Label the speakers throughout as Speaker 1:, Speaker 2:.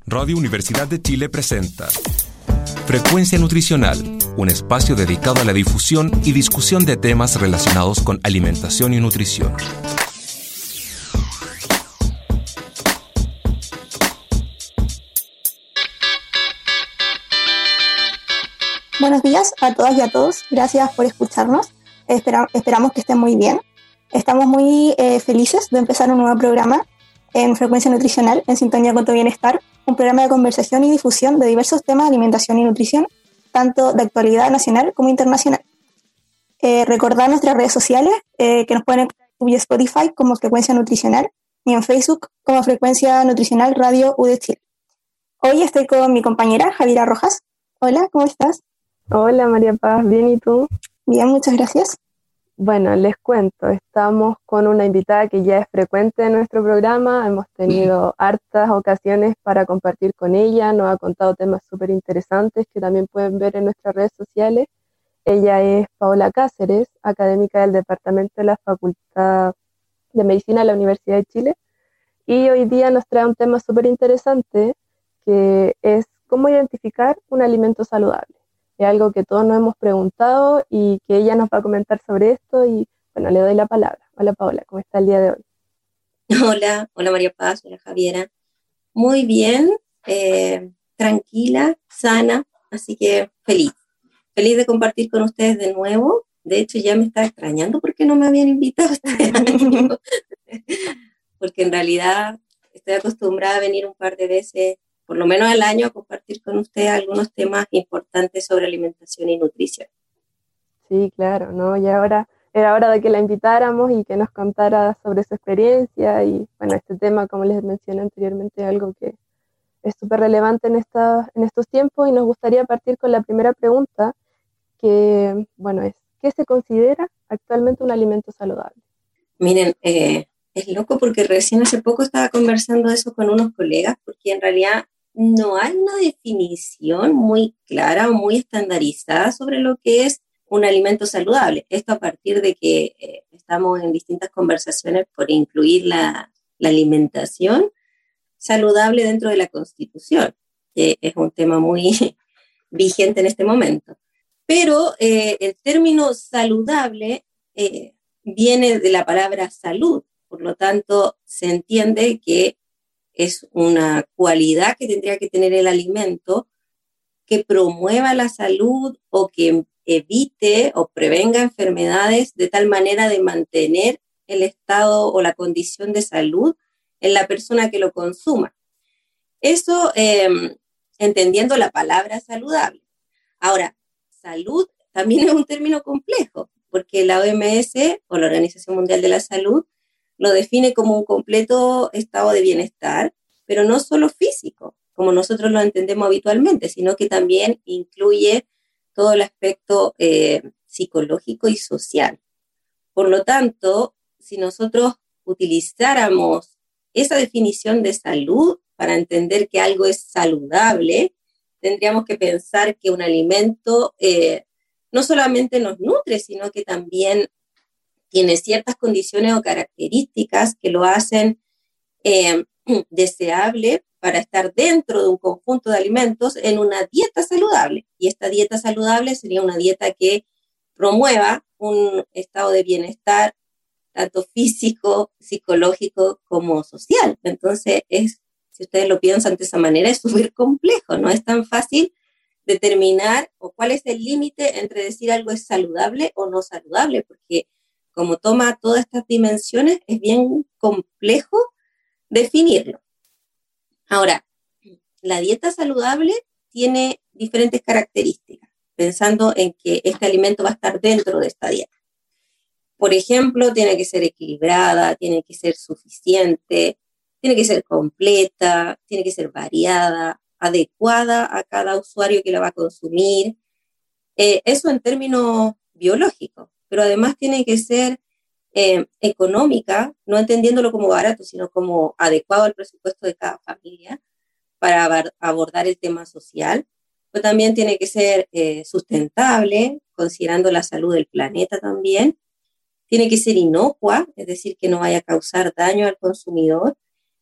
Speaker 1: Radio Universidad de Chile presenta Frecuencia Nutricional, un espacio dedicado a la difusión y discusión de temas relacionados con alimentación y nutrición.
Speaker 2: Buenos días a todas y a todos, gracias por escucharnos, esperamos que estén muy bien. Estamos muy felices de empezar un nuevo programa en Frecuencia Nutricional, en sintonía con tu bienestar, un programa de conversación y difusión de diversos temas de alimentación y nutrición, tanto de actualidad nacional como internacional. Recordar nuestras redes sociales, que nos pueden encontrar en Spotify como Frecuencia Nutricional y en Facebook como Frecuencia Nutricional Radio U de Chile. Hoy estoy con mi compañera Javiera Rojas. Hola, ¿cómo estás?
Speaker 3: Hola María Paz, ¿bien y tú?
Speaker 2: Bien, muchas gracias.
Speaker 3: Bueno, les cuento, estamos con una invitada que ya es frecuente en nuestro programa, hemos tenido hartas ocasiones para compartir con ella, nos ha contado temas súper interesantes que también pueden ver en nuestras redes sociales. Ella es Paola Cáceres, académica del Departamento de la Facultad de Medicina de la Universidad de Chile, y hoy día nos trae un tema súper interesante que es cómo identificar un alimento saludable. Es algo que todos nos hemos preguntado y que ella nos va a comentar sobre esto y bueno, le doy la palabra. Hola Paola, ¿cómo está el día de hoy?
Speaker 4: Hola María Paz, hola Javiera. Muy bien, tranquila, sana, así que feliz de compartir con ustedes de nuevo. De hecho ya me estaba extrañando porque no me habían invitado este año, porque en realidad estoy acostumbrada a venir un par de veces por lo menos al año, a compartir con ustedes algunos temas importantes sobre alimentación y nutrición.
Speaker 3: Sí, claro, ¿no? Y ahora era hora de que la invitáramos y que nos contara sobre su experiencia y, bueno, este tema, como les mencioné anteriormente, es algo que es súper relevante en estos tiempos y nos gustaría partir con la primera pregunta, que, bueno, es, ¿qué se considera actualmente un alimento saludable?
Speaker 4: Miren, es loco porque recién hace poco estaba conversando eso con unos colegas, porque en realidad no hay una definición muy clara o muy estandarizada sobre lo que es un alimento saludable. Esto a partir de que estamos en distintas conversaciones por incluir la alimentación saludable dentro de la Constitución, que es un tema muy vigente en este momento. Pero el término saludable viene de la palabra salud, por lo tanto se entiende que es una cualidad que tendría que tener el alimento que promueva la salud o que evite o prevenga enfermedades de tal manera de mantener el estado o la condición de salud en la persona que lo consuma. Eso entendiendo la palabra saludable. Ahora, salud también es un término complejo, porque la OMS o la Organización Mundial de la Salud lo define como un completo estado de bienestar, pero no solo físico, como nosotros lo entendemos habitualmente, sino que también incluye todo el aspecto psicológico y social. Por lo tanto, si nosotros utilizáramos esa definición de salud para entender que algo es saludable, tendríamos que pensar que un alimento no solamente nos nutre, sino que también tiene ciertas condiciones o características que lo hacen deseable para estar dentro de un conjunto de alimentos en una dieta saludable. Y esta dieta saludable sería una dieta que promueva un estado de bienestar, tanto físico, psicológico como social. Entonces, si ustedes lo piensan de esa manera, es súper complejo, no es tan fácil determinar o cuál es el límite entre decir algo es saludable o no saludable, porque como toma todas estas dimensiones, es bien complejo definirlo. Ahora, la dieta saludable tiene diferentes características, pensando en que este alimento va a estar dentro de esta dieta. Por ejemplo, tiene que ser equilibrada, tiene que ser suficiente, tiene que ser completa, tiene que ser variada, adecuada a cada usuario que la va a consumir. Eso en términos biológicos, pero además tiene que ser económica, no entendiéndolo como barato, sino como adecuado al presupuesto de cada familia para abordar el tema social. Pero también tiene que ser sustentable, considerando la salud del planeta también. Tiene que ser inocua, es decir, que no vaya a causar daño al consumidor.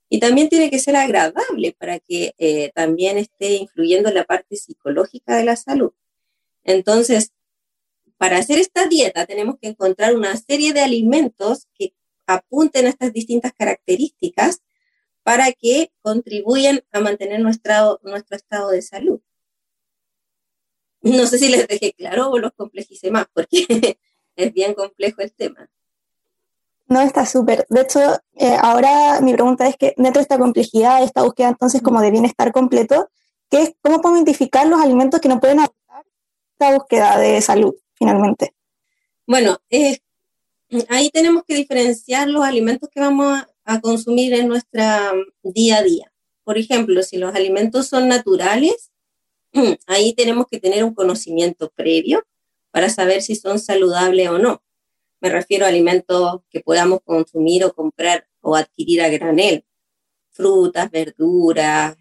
Speaker 4: Y también tiene que ser agradable para que también esté influyendo en la parte psicológica de la salud. Entonces, para hacer esta dieta tenemos que encontrar una serie de alimentos que apunten a estas distintas características para que contribuyan a mantener nuestro estado de salud. No sé si les dejé claro o los complejicé más, porque es bien complejo el tema.
Speaker 2: No, está súper. De hecho, ahora mi pregunta es que dentro de esta complejidad, de esta búsqueda entonces como de bienestar completo, ¿cómo podemos identificar los alimentos que no pueden aportar esta búsqueda de salud, finalmente?
Speaker 4: Bueno, ahí tenemos que diferenciar los alimentos que vamos a consumir en nuestra día a día. Por ejemplo, si los alimentos son naturales, ahí tenemos que tener un conocimiento previo para saber si son saludables o no. Me refiero a alimentos que podamos consumir o comprar o adquirir a granel, frutas, verduras,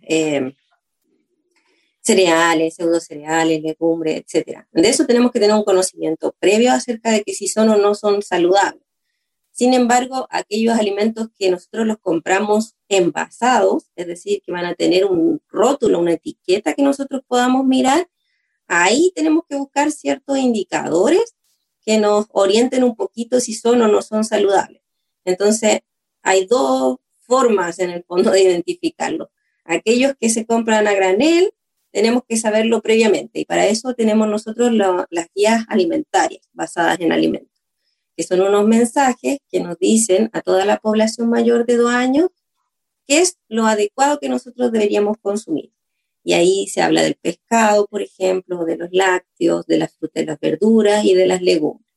Speaker 4: cereales, pseudocereales, legumbres, etc. De eso tenemos que tener un conocimiento previo acerca de que si son o no son saludables. Sin embargo, aquellos alimentos que nosotros los compramos envasados, es decir, que van a tener un rótulo, una etiqueta que nosotros podamos mirar, ahí tenemos que buscar ciertos indicadores que nos orienten un poquito si son o no son saludables. Entonces, hay dos formas en el fondo de identificarlo. Aquellos que se compran a granel, tenemos que saberlo previamente, y para eso tenemos nosotros las guías alimentarias basadas en alimentos, que son unos mensajes que nos dicen a toda la población mayor de 2 años qué es lo adecuado que nosotros deberíamos consumir. Y ahí se habla del pescado, por ejemplo, de los lácteos, de las frutas y las verduras y de las legumbres.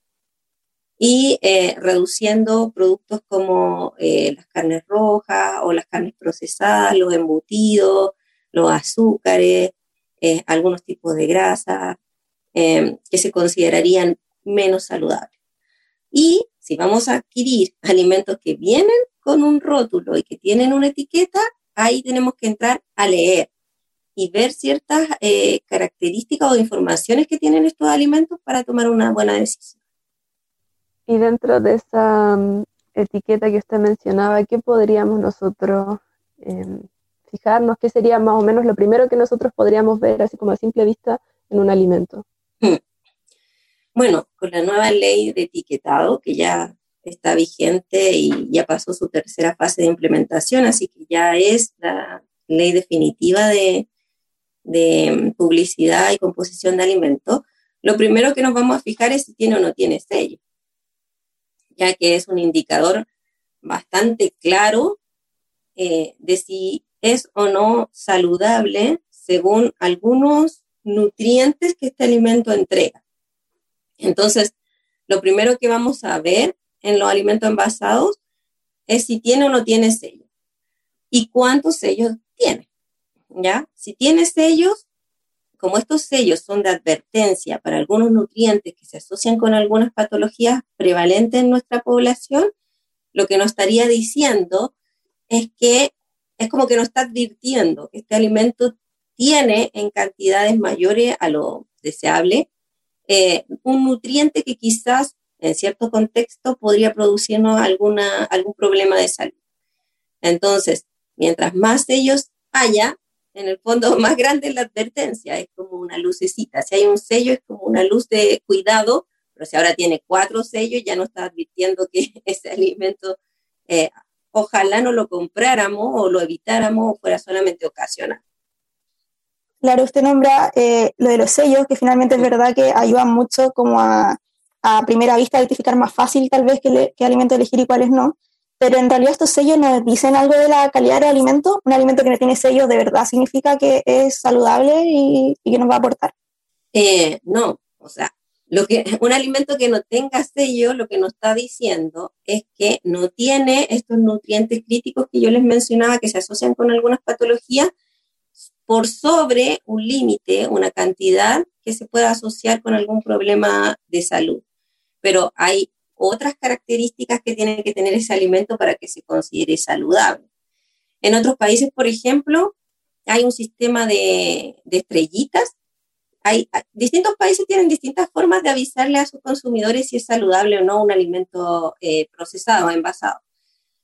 Speaker 4: Y reduciendo productos como las carnes rojas o las carnes procesadas, los embutidos, los azúcares, algunos tipos de grasa que se considerarían menos saludables. Y si vamos a adquirir alimentos que vienen con un rótulo y que tienen una etiqueta, ahí tenemos que entrar a leer y ver ciertas características o informaciones que tienen estos alimentos para tomar una buena decisión.
Speaker 3: Y dentro de esa etiqueta que usted mencionaba, ¿qué podríamos nosotros fijarnos? ¿Qué sería más o menos lo primero que nosotros podríamos ver, así como a simple vista, en un alimento?
Speaker 4: Bueno, con la nueva ley de etiquetado, que ya está vigente y ya pasó su tercera fase de implementación, así que ya es la ley definitiva de publicidad y composición de alimentos, lo primero que nos vamos a fijar es si tiene o no tiene sello, ya que es un indicador bastante claro de si es o no saludable según algunos nutrientes que este alimento entrega. Entonces, lo primero que vamos a ver en los alimentos envasados es si tiene o no tiene sello y cuántos sellos tiene. ¿Ya? Si tiene sellos, como estos sellos son de advertencia para algunos nutrientes que se asocian con algunas patologías prevalentes en nuestra población, lo que nos estaría diciendo es que es como que nos está advirtiendo que este alimento tiene en cantidades mayores a lo deseable un nutriente que quizás en cierto contexto podría producirnos algún problema de salud. Entonces, mientras más sellos haya, en el fondo más grande es la advertencia, es como una lucecita. Si hay un sello es como una luz de cuidado, pero si ahora tiene 4 sellos ya nos está advirtiendo que ese alimento ojalá no lo compráramos o lo evitáramos o fuera solamente ocasional.
Speaker 2: Claro, usted nombra lo de los sellos, que finalmente es verdad que ayudan mucho como a primera vista a identificar más fácil tal vez qué alimento elegir y cuáles no. Pero en realidad estos sellos nos dicen algo de la calidad del alimento. Un alimento que no tiene sellos de verdad significa que es saludable y que nos va a aportar.
Speaker 4: No, o sea, un alimento que no tenga sello lo que nos está diciendo es que no tiene estos nutrientes críticos que yo les mencionaba que se asocian con algunas patologías por sobre un límite, una cantidad que se pueda asociar con algún problema de salud. Pero hay otras características que tiene que tener ese alimento para que se considere saludable. En otros países, por ejemplo, hay un sistema de estrellitas. Distintos países tienen distintas formas de avisarle a sus consumidores si es saludable o no un alimento procesado, envasado.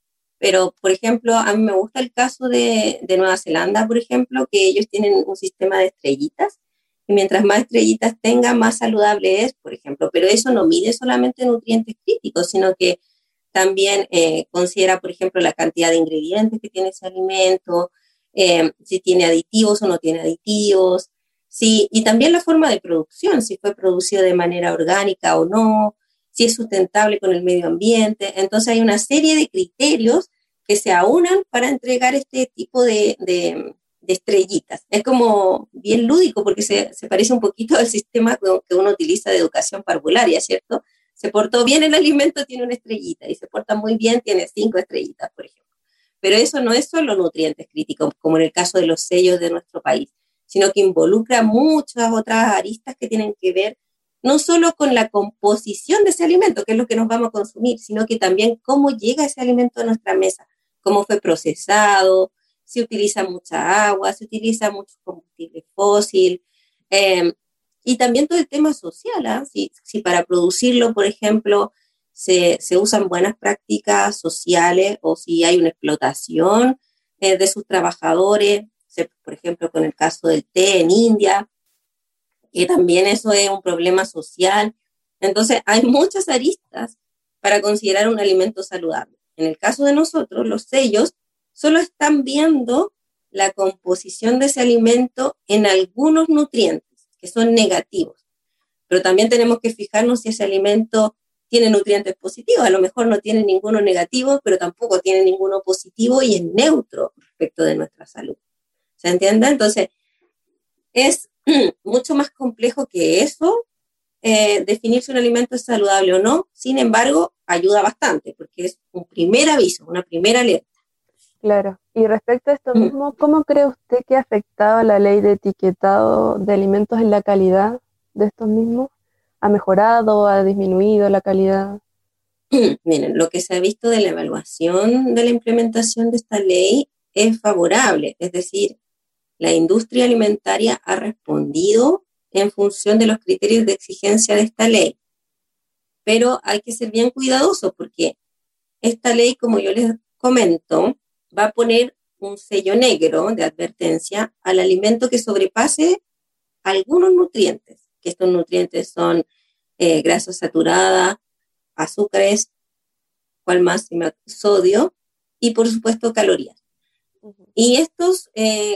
Speaker 4: Pero, por ejemplo, a mí me gusta el caso de Nueva Zelanda, por ejemplo, que ellos tienen un sistema de estrellitas, y mientras más estrellitas tenga, más saludable es, por ejemplo. Pero eso no mide solamente nutrientes críticos, sino que también considera, por ejemplo, la cantidad de ingredientes que tiene ese alimento, si tiene aditivos o no tiene aditivos, sí, y también la forma de producción, si fue producido de manera orgánica o no, si es sustentable con el medio ambiente. Entonces hay una serie de criterios que se aunan para entregar este tipo de estrellitas. Es como bien lúdico porque se parece un poquito al sistema que uno utiliza de educación parvularia, ¿cierto? Se portó bien el alimento, tiene una estrellita, y se porta muy bien, tiene 5 estrellitas, por ejemplo. Pero eso no es solo nutrientes críticos, como en el caso de los sellos de nuestro país, sino que involucra muchas otras aristas que tienen que ver no solo con la composición de ese alimento, que es lo que nos vamos a consumir, sino que también cómo llega ese alimento a nuestra mesa, cómo fue procesado, si utiliza mucha agua, si utiliza mucho combustible fósil, y también todo el tema social, ¿eh? Si para producirlo, por ejemplo, se usan buenas prácticas sociales o si hay una explotación de sus trabajadores, por ejemplo, con el caso del té en India, que también eso es un problema social. Entonces, hay muchas aristas para considerar un alimento saludable. En el caso de nosotros, los sellos solo están viendo la composición de ese alimento en algunos nutrientes, que son negativos. Pero también tenemos que fijarnos si ese alimento tiene nutrientes positivos. A lo mejor no tiene ninguno negativo, pero tampoco tiene ninguno positivo y es neutro respecto de nuestra salud. ¿Se entiende? Entonces, es mucho más complejo que eso, definir si un alimento es saludable o no. Sin embargo, ayuda bastante, porque es un primer aviso, una primera alerta.
Speaker 3: Claro. Y respecto a esto mismo, ¿cómo cree usted que ha afectado la ley de etiquetado de alimentos en la calidad de estos mismos? ¿Ha mejorado, ha disminuido la calidad?
Speaker 4: Miren, lo que se ha visto de la evaluación de la implementación de esta ley es favorable, es decir, la industria alimentaria ha respondido en función de los criterios de exigencia de esta ley. Pero hay que ser bien cuidadosos porque esta ley, como yo les comento, va a poner un sello negro de advertencia al alimento que sobrepase algunos nutrientes, que estos nutrientes son grasa saturada, azúcares, ¿cuál más? Sodio y por supuesto calorías. Y estos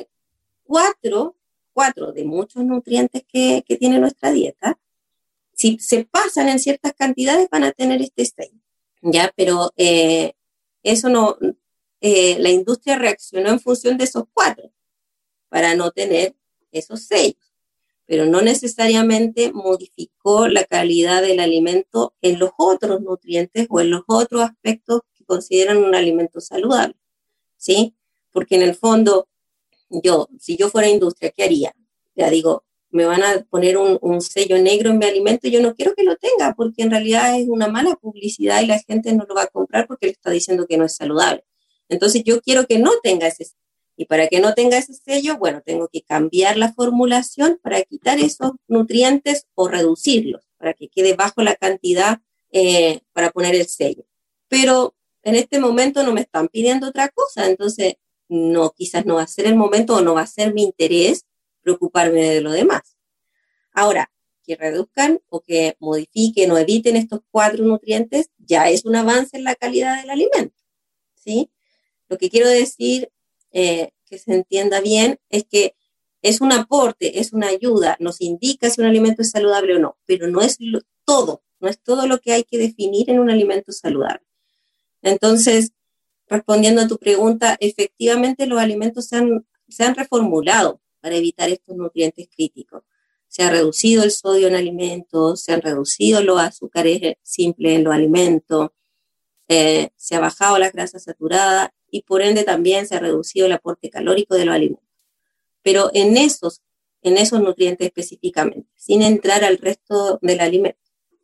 Speaker 4: cuatro de muchos nutrientes que tiene nuestra dieta, si se pasan en ciertas cantidades van a tener este sello, ¿ya? Pero eso no, la industria reaccionó en función de esos 4 para no tener esos sellos, pero no necesariamente modificó la calidad del alimento en los otros nutrientes o en los otros aspectos que consideran un alimento saludable, ¿sí? Porque en el fondo, si yo fuera industria, ¿qué haría? Ya digo, me van a poner un sello negro en mi alimento y yo no quiero que lo tenga porque en realidad es una mala publicidad y la gente no lo va a comprar porque le está diciendo que no es saludable. Entonces yo quiero que no tenga ese sello. Y para que no tenga ese sello, bueno, tengo que cambiar la formulación para quitar esos nutrientes o reducirlos, para que quede bajo la cantidad para poner el sello. Pero en este momento no me están pidiendo otra cosa, entonces no, quizás no va a ser el momento o no va a ser mi interés preocuparme de lo demás. Ahora, que reduzcan o que modifiquen o eviten estos 4 nutrientes ya es un avance en la calidad del alimento, ¿sí? Lo que quiero decir, que se entienda bien, es que es un aporte, es una ayuda, nos indica si un alimento es saludable o no, pero no es todo, no es todo lo que hay que definir en un alimento saludable. Entonces, respondiendo a tu pregunta, efectivamente los alimentos se han reformulado para evitar estos nutrientes críticos. Se ha reducido el sodio en alimentos, se han reducido los azúcares simples en los alimentos, se ha bajado la grasa saturada y por ende también se ha reducido el aporte calórico de los alimentos. Pero en esos nutrientes específicamente, sin entrar al resto del alimento.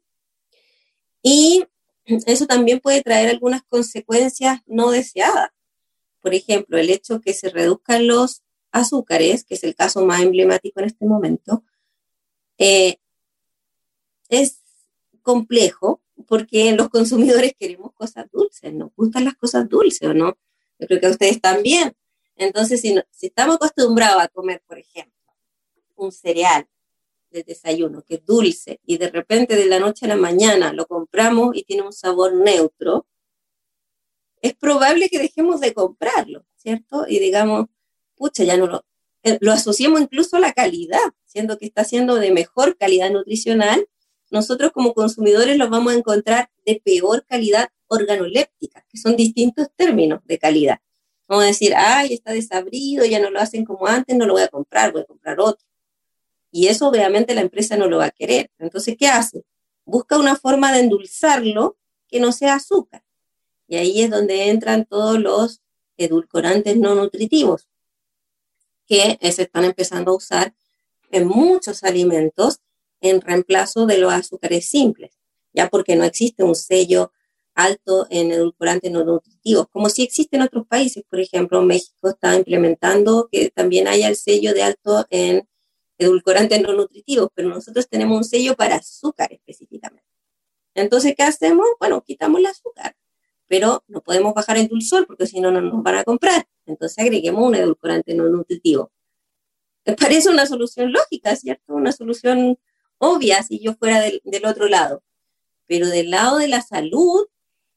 Speaker 4: Y eso también puede traer algunas consecuencias no deseadas. Por ejemplo, el hecho que se reduzcan los azúcares, que es el caso más emblemático en este momento, es complejo porque los consumidores queremos cosas dulces, nos gustan las cosas dulces, ¿o no? Yo creo que a ustedes también. Entonces, si estamos acostumbrados a comer, por ejemplo, un cereal de desayuno que es dulce y de repente de la noche a la mañana lo compramos y tiene un sabor neutro, es probable que dejemos de comprarlo, ¿cierto? Y digamos, pucha, ya no lo asociamos incluso a la calidad, siendo que está siendo de mejor calidad nutricional, nosotros como consumidores lo vamos a encontrar de peor calidad organoléptica, que son distintos términos de calidad. Vamos a decir, ay, está desabrido, ya no lo hacen como antes, no lo voy a comprar otro. Y eso obviamente la empresa no lo va a querer. Entonces, ¿qué hace? Busca una forma de endulzarlo que no sea azúcar. Y ahí es donde entran todos los edulcorantes no nutritivos, que se están empezando a usar en muchos alimentos en reemplazo de los azúcares simples, ya porque no existe un sello alto en edulcorantes no nutritivos, como si existe en otros países. Por ejemplo, México está implementando que también haya el sello de alto en edulcorantes no nutritivos, pero nosotros tenemos un sello para azúcar específicamente. Entonces, ¿qué hacemos? Bueno, quitamos el azúcar, pero no podemos bajar el dulzor porque si no, no nos van a comprar. Entonces, agreguemos un edulcorante no nutritivo. Me parece una solución lógica, ¿cierto? Una solución obvia si yo fuera del otro lado. Pero del lado de la salud,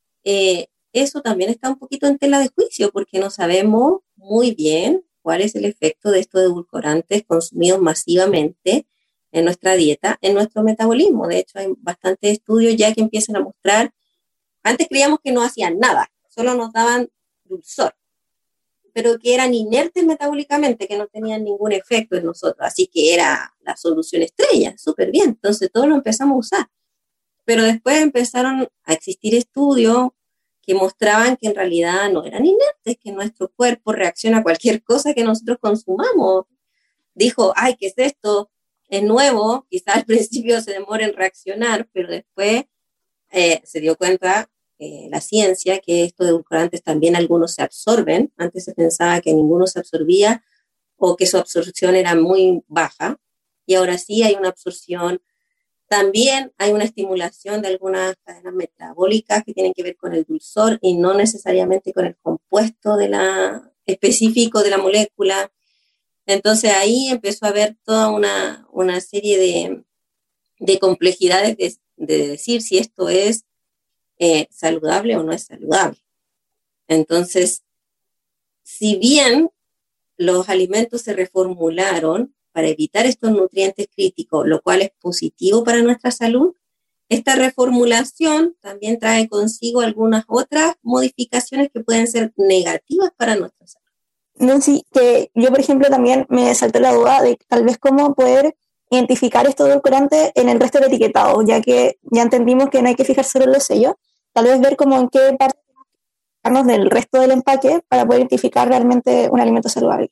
Speaker 4: eso también está un poquito en tela de juicio porque no sabemos muy bien cuál es el efecto de estos edulcorantes consumidos masivamente en nuestra dieta, en nuestro metabolismo. De hecho, hay bastantes estudios ya que empiezan a mostrar, antes creíamos que no hacían nada, solo nos daban dulzor, pero que eran inertes metabólicamente, que no tenían ningún efecto en nosotros, así que era la solución estrella, súper bien, entonces todos lo empezamos a usar. Pero después empezaron a existir estudios que mostraban que en realidad no eran inertes, que nuestro cuerpo reacciona a cualquier cosa que nosotros consumamos. Dijo, ay, ¿qué es esto? Es nuevo, quizás al principio se demora en reaccionar, pero después se dio cuenta la ciencia que estos edulcorantes también algunos se absorben. Antes se pensaba que ninguno se absorbía o que su absorción era muy baja, y ahora sí hay una absorción. También hay una estimulación de algunas cadenas metabólicas que tienen que ver con el dulzor y no necesariamente con el compuesto específico de la molécula. Entonces ahí empezó a haber toda una serie de complejidades de decir si esto es saludable o no es saludable. Entonces, si bien los alimentos se reformularon para evitar estos nutrientes críticos, lo cual es positivo para nuestra salud, esta reformulación también trae consigo algunas otras modificaciones que pueden ser negativas para nuestra salud.
Speaker 2: Nancy, que yo, por ejemplo, también me saltó la duda de tal vez cómo poder identificar estos edulcorantes en el resto del etiquetado, ya que ya entendimos que no hay que fijar solo en los sellos, tal vez ver como en qué parte del resto del empaque para poder identificar realmente un alimento saludable.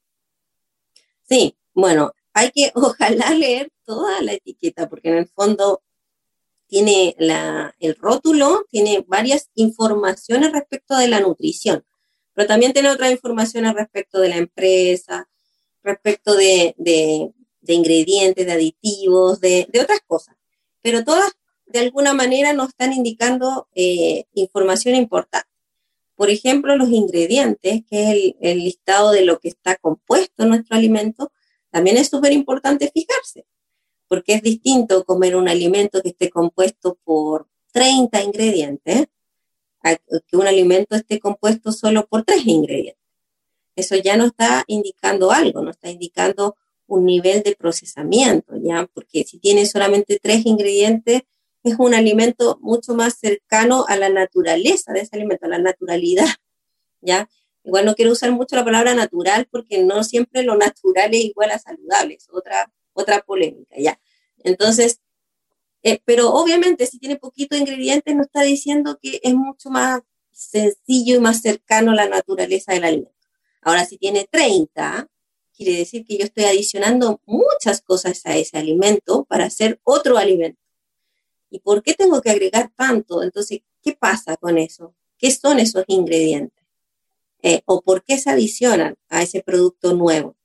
Speaker 4: Sí, bueno, hay que ojalá leer toda la etiqueta, porque en el fondo tiene el rótulo, tiene varias informaciones respecto de la nutrición, pero también tiene otras informaciones respecto de la empresa, respecto de ingredientes, de aditivos, de otras cosas, pero todas de alguna manera nos están indicando información importante. Por ejemplo, los ingredientes, que es el listado de lo que está compuesto en nuestro alimento, también es súper importante fijarse, porque es distinto comer un alimento que esté compuesto por 30 ingredientes a que un alimento esté compuesto solo por 3 ingredientes. Eso ya no está indicando algo, no está indicando un nivel de procesamiento, ¿ya? Porque si tiene solamente 3 ingredientes, es un alimento mucho más cercano a la naturaleza de ese alimento, a la naturalidad, ¿ya? Igual no quiero usar mucho la palabra natural porque no siempre lo natural es igual a saludable, es otra polémica, ¿ya? Entonces, pero obviamente si tiene poquitos ingredientes nos está diciendo que es mucho más sencillo y más cercano a la naturaleza del alimento. Ahora, si tiene 30, quiere decir que yo estoy adicionando muchas cosas a ese alimento para hacer otro alimento. ¿Y por qué tengo que agregar tanto? Entonces, ¿qué pasa con eso? ¿Qué son esos ingredientes? ¿O por qué se adicionan a ese producto nuevo?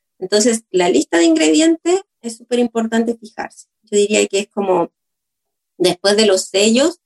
Speaker 4: Entonces, la lista de ingredientes es súper importante fijarse. Yo diría que es como Después de los sellos,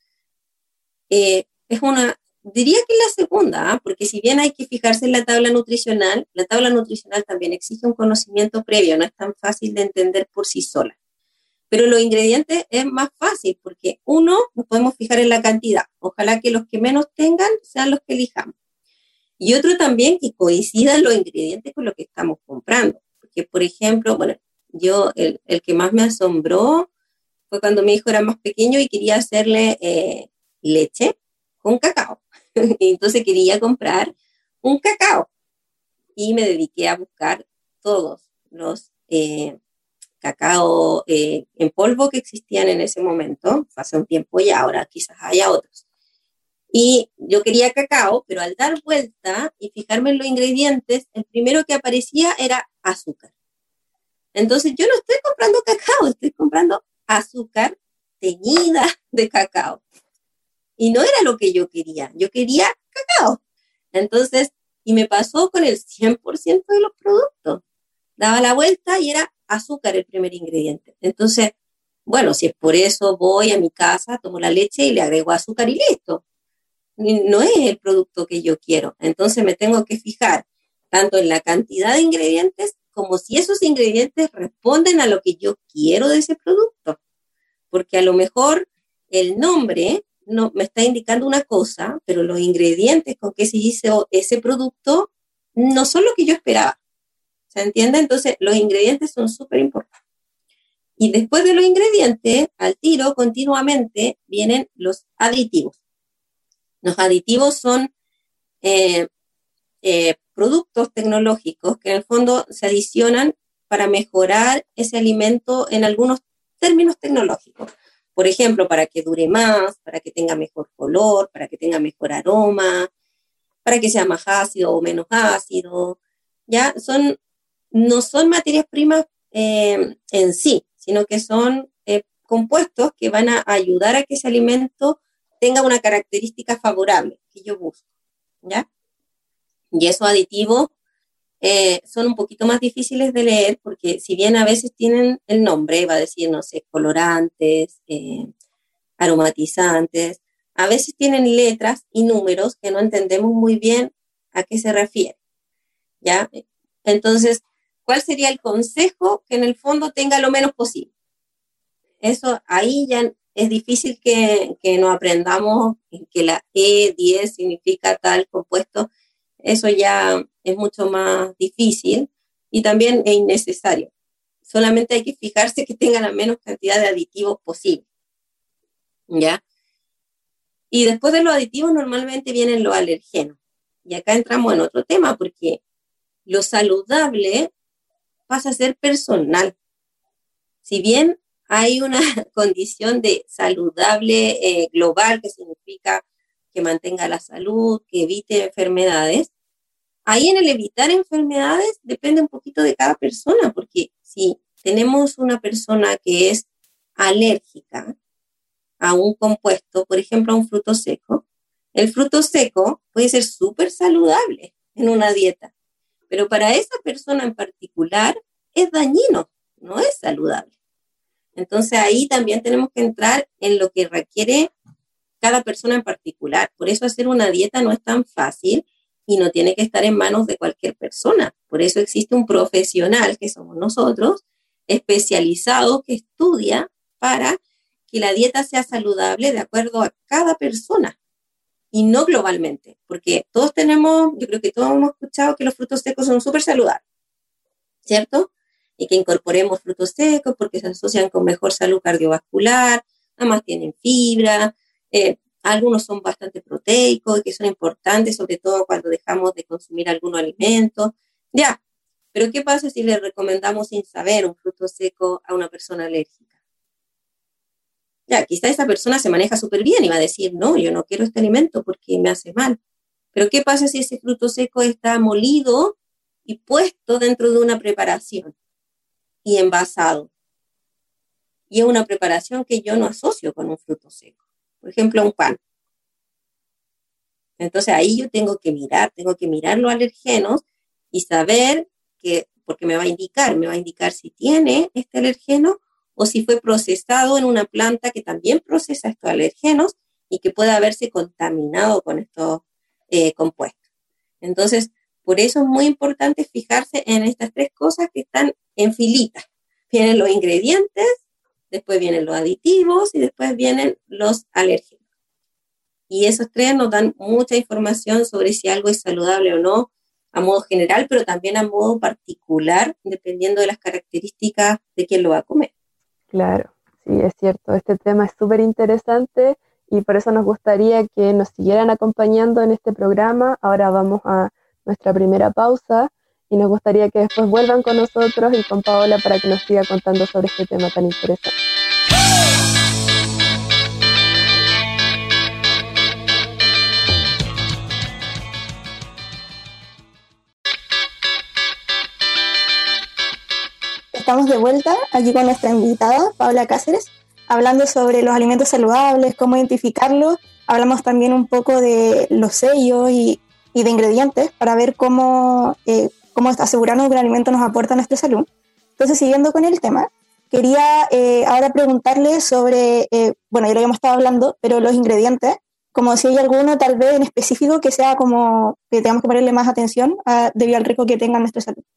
Speaker 4: diría que es la segunda, porque si bien hay que fijarse en la tabla nutricional también exige un conocimiento previo, no es tan fácil de entender por sí sola. Pero los ingredientes es más fácil, porque uno, nos podemos fijar en la cantidad, ojalá que los que menos tengan sean los que elijamos. Y otro también, que coincidan los ingredientes con lo que estamos comprando, porque por ejemplo, bueno, yo el que más me asombró fue cuando mi hijo era más pequeño y quería hacerle leche con cacao. Y entonces quería comprar un cacao y me dediqué a buscar todos los cacao en polvo que existían en ese momento, hace un tiempo y ahora quizás haya otros. Y yo quería cacao, pero al dar vuelta y fijarme en los ingredientes, el primero que aparecía era azúcar. Entonces yo no estoy comprando cacao, estoy comprando azúcar teñida de cacao. Y no era lo que yo quería cacao. Entonces, y me pasó con el 100% de los productos. Daba la vuelta y era azúcar el primer ingrediente. Entonces, bueno, si es por eso, voy a mi casa, tomo la leche y le agrego azúcar y listo. No es el producto que yo quiero. Entonces me tengo que fijar tanto en la cantidad de ingredientes como si esos ingredientes responden a lo que yo quiero de ese producto. Porque a lo mejor el nombre no me está indicando una cosa, pero los ingredientes con que se hizo ese producto no son lo que yo esperaba. ¿Se entiende? Entonces, los ingredientes son súper importantes. Y después de los ingredientes, al tiro, continuamente, vienen los aditivos. Los aditivos son productos tecnológicos que en el fondo se adicionan para mejorar ese alimento en algunos términos tecnológicos. Por ejemplo, para que dure más, para que tenga mejor color, para que tenga mejor aroma, para que sea más ácido o menos ácido. Ya no son materias primas en sí, sino que son compuestos que van a ayudar a que ese alimento tenga una característica favorable que yo busco, ¿ya? Y esos aditivos son un poquito más difíciles de leer porque si bien a veces tienen el nombre, va a decir, no sé, colorantes, aromatizantes, a veces tienen letras y números que no entendemos muy bien a qué se refiere, ¿ya? Entonces, ¿cuál sería el consejo? Que en el fondo tenga lo menos posible. Eso ahí ya es difícil que no aprendamos que la E10 significa tal compuesto. Eso ya es mucho más difícil y también es innecesario. Solamente hay que fijarse que tenga la menos cantidad de aditivos posible, ¿ya? Y después de los aditivos normalmente vienen los alergenos. Y acá entramos en otro tema porque lo saludable pasa a ser personal. Si bien hay una condición de saludable global, que significa que mantenga la salud, que evite enfermedades, ahí en el evitar enfermedades depende un poquito de cada persona, porque si tenemos una persona que es alérgica a un compuesto, por ejemplo a un fruto seco, el fruto seco puede ser súper saludable en una dieta, pero para esa persona en particular es dañino, no es saludable. Entonces ahí también tenemos que entrar en lo que requiere cada persona en particular. Por eso hacer una dieta no es tan fácil y no tiene que estar en manos de cualquier persona. Por eso existe un profesional, que somos nosotros, especializado, que estudia para que la dieta sea saludable de acuerdo a cada persona y no globalmente. Porque todos yo creo que todos hemos escuchado que los frutos secos son súper saludables, ¿cierto? Y que incorporemos frutos secos porque se asocian con mejor salud cardiovascular, además tienen fibra, algunos son bastante proteicos y que son importantes, sobre todo cuando dejamos de consumir algunos alimentos. Ya, pero ¿qué pasa si le recomendamos sin saber un fruto seco a una persona alérgica? Ya, quizá esa persona se maneja súper bien y va a decir, no, yo no quiero este alimento porque me hace mal. Pero ¿qué pasa si ese fruto seco está molido y puesto dentro de una preparación y envasado? Y es una preparación que yo no asocio con un fruto seco. Por ejemplo, un pan. Entonces ahí yo tengo que mirar los alergenos y saber que, porque me va a indicar si tiene este alergeno o si fue procesado en una planta que también procesa estos alergenos y que pueda haberse contaminado con estos compuestos. Entonces, por eso es muy importante fijarse en estas tres cosas que están en filita. Vienen los ingredientes, después vienen los aditivos y después vienen los alérgenos. Y esos tres nos dan mucha información sobre si algo es saludable o no, a modo general, pero también a modo particular, dependiendo de las características de quien lo va a comer.
Speaker 3: Claro, sí, es cierto. Este tema es súper interesante y por eso nos gustaría que nos siguieran acompañando en este programa. Ahora vamos a nuestra primera pausa y nos gustaría que después vuelvan con nosotros y con Paola para que nos siga contando sobre este tema tan interesante.
Speaker 2: Estamos de vuelta aquí con nuestra invitada, Paola Cáceres, hablando sobre los alimentos saludables, cómo identificarlos. Hablamos también un poco de los sellos y de ingredientes para ver cómo asegurarnos que el alimento nos aporta a nuestra salud. Entonces, siguiendo con el tema, quería ahora preguntarle sobre, ya lo habíamos estado hablando, pero los ingredientes, como si hay alguno tal vez en específico que sea como que tengamos que ponerle más atención debido al riesgo que tenga en nuestra salud.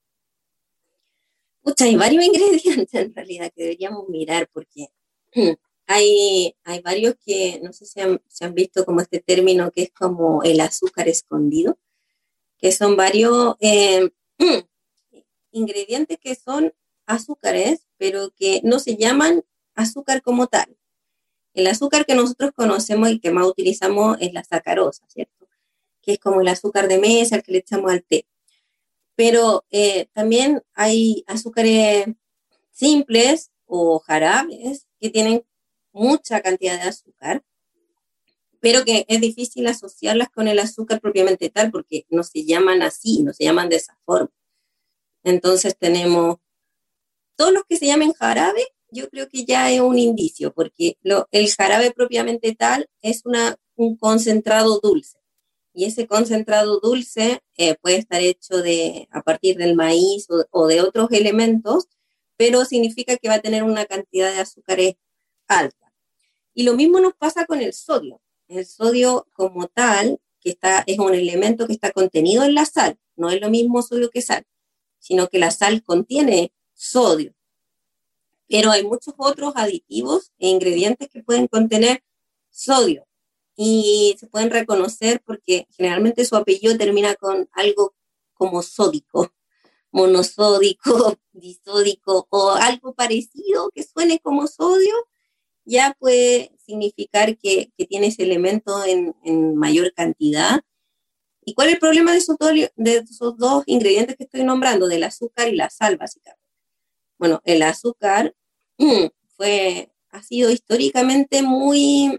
Speaker 4: Hay varios ingredientes en realidad que deberíamos mirar porque hay varios que no sé si han visto como este término que es como el azúcar escondido, que son varios ingredientes que son azúcares, pero que no se llaman azúcar como tal. El azúcar que nosotros conocemos y que más utilizamos es la sacarosa, ¿cierto? Que es como el azúcar de mesa, el que le echamos al té. Pero también hay azúcares simples o jarabes que tienen mucha cantidad de azúcar, pero que es difícil asociarlas con el azúcar propiamente tal porque no se llaman así, no se llaman de esa forma. Entonces tenemos todos los que se llamen jarabe, yo creo que ya es un indicio, porque el jarabe propiamente tal es un concentrado dulce. Y ese concentrado dulce puede estar hecho a partir del maíz o de otros elementos, pero significa que va a tener una cantidad de azúcares alta. Y lo mismo nos pasa con el sodio. El sodio como tal, es un elemento que está contenido en la sal. No es lo mismo sodio que sal, sino que la sal contiene sodio. Pero hay muchos otros aditivos e ingredientes que pueden contener sodio. Y se pueden reconocer porque generalmente su apellido termina con algo como sódico, monosódico, disódico o algo parecido que suene como sodio, ya puede significar que tiene ese elemento en mayor cantidad. ¿Y cuál es el problema de esos dos ingredientes que estoy nombrando, del azúcar y la sal, básicamente? Bueno, el azúcar ha sido históricamente muy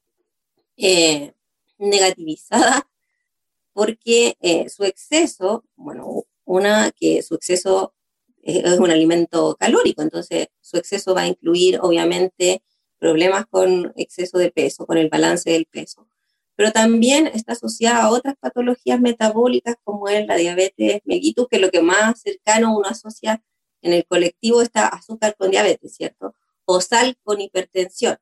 Speaker 4: negativizada porque su exceso, su exceso es un alimento calórico, entonces su exceso va a incluir obviamente problemas con exceso de peso, con el balance del peso, pero también está asociada a otras patologías metabólicas como es la diabetes mellitus, que es lo que más cercano uno asocia en el colectivo está azúcar con diabetes, ¿cierto? O sal con hipertensión.